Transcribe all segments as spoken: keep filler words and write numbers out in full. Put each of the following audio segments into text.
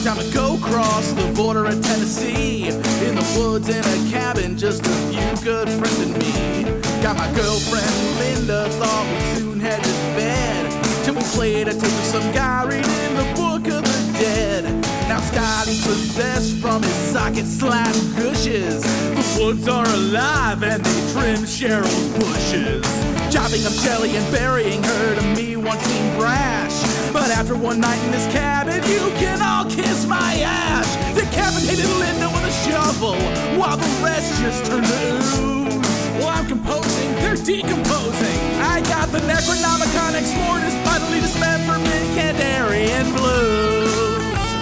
Time to go cross the border in Tennessee. In the woods in a cabin, just a few good friends and me. Got my girlfriend Linda, thought we'd soon head to bed. Till we played a tape of some guy reading the book of the dead. Now Scotty's possessed from his socket slap gushes. The woods are alive and they trim Cheryl's bushes. Chopping up Shelly and burying her to me once seemed brash. But after one night in this cabin, you can all kiss my ass. Decapitated Linda with a shovel, while the rest just turned to ooze. Well, I'm composing, they're decomposing. I got the Necronomicon Exporters, vitally dismemberment, Kandarian blues.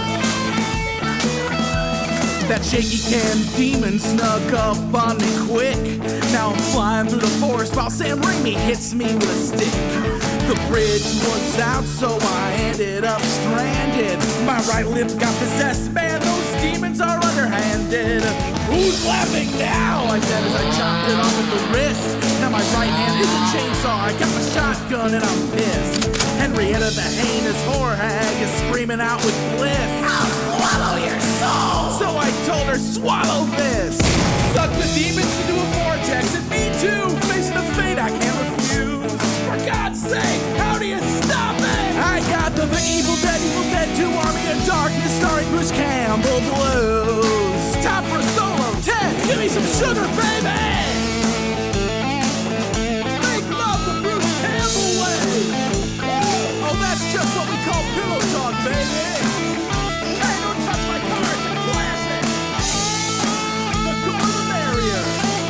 That shaky cam demon snuck up on me quick. Now I'm flying through the forest while Sam Raimi hits me with a stick. The bridge was out, so I ended up stranded. My right lip got possessed, man, those demons are underhanded. Who's laughing now? I said as I chopped it off at the wrist. Now my right hand is a chainsaw, I got my shotgun and I'm pissed. Henrietta the heinous whore hag is screaming out with bliss. I'll swallow your soul! So I told her, swallow this! Suck the demons into a vortex, and me too, facing a fate I can't refuse. For God's sake, how do you stop it? I got the, the Evil Dead, Evil Dead two Army of Darkness starring Bruce Campbell blues. Time for a solo, Ted, give me some sugar, baby! Make love the Bruce Campbell way! Oh, that's just what we call pillow talk, baby! Hey, don't touch my car, it's a classic! The gore the merrier!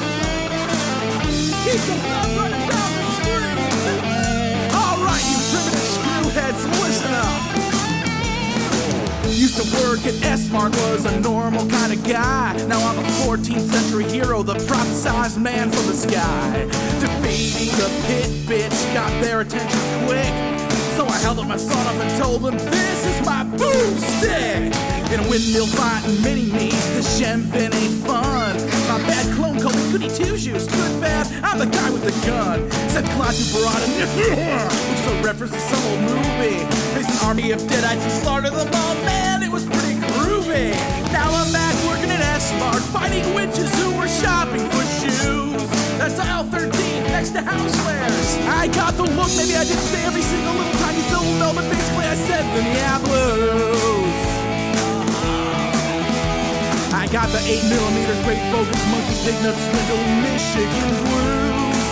Keep the blood running down the street! Alright, you primitive screwheads, listen up! Used to work at S-Mart, was a normal kind of guy. Now I'm a fourteenth century hero, the prophesized man from the sky. Defeating the pit bitch got their attention quick. So I held up my son up and told them, this is my boomstick. In a windmill fighting mini-me's, the Shenbin ain't fun. My bad clone called me Goody Two-Shoes. Good bad, I'm the guy with the gun. Said Klaatu Barada, which is a reference to some old movie. There's an army of deadites and slaughter them all, man, it was pretty groovy. Now I'm back working at S-Mart, fighting witches who were shopping for shoes. That's aisle thirteen, next to housewares. I got the look, maybe I didn't say every single little tiny syllable, but basically I said the yeah blues. I got the eight millimeter Great Bogus Monkey Big Nut Swindle Michigan blues.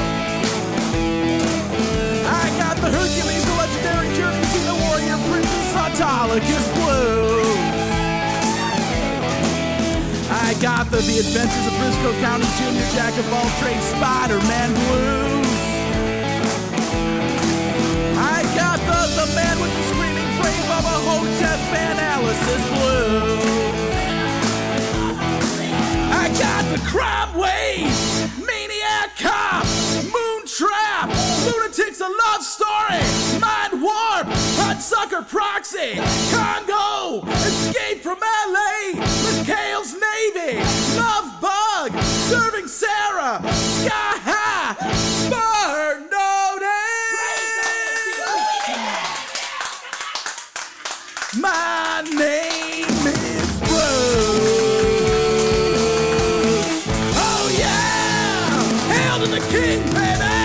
I got the Hercules, the legendary Jeremy Cena Warrior Princess Autolycus blues. I got the The Adventures of Briscoe County Junior Jack of all trades Spider-Man blues. I got the The Man with the Screaming Brain Bubba Hotep Analysis blues. I got the Crime Wave, Maniac Cop, Moontrap, Lunatics A Love Story, Mind Warp, Hudsucker Proxy, Congo, Escape from L A, McHale's Navy, Love Bug, Serving Sarah, Sky High, Burn Notice. My name is Bruce. Oh yeah! Hail to the king, baby!